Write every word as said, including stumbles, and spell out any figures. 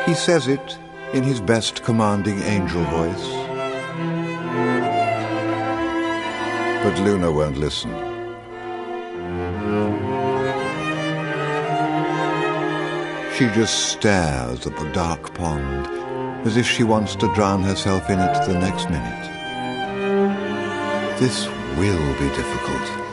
He says it in his best commanding angel voice. But Luna won't listen. She just stares at the dark pond, as if she wants to drown herself in it the next minute. This will be difficult.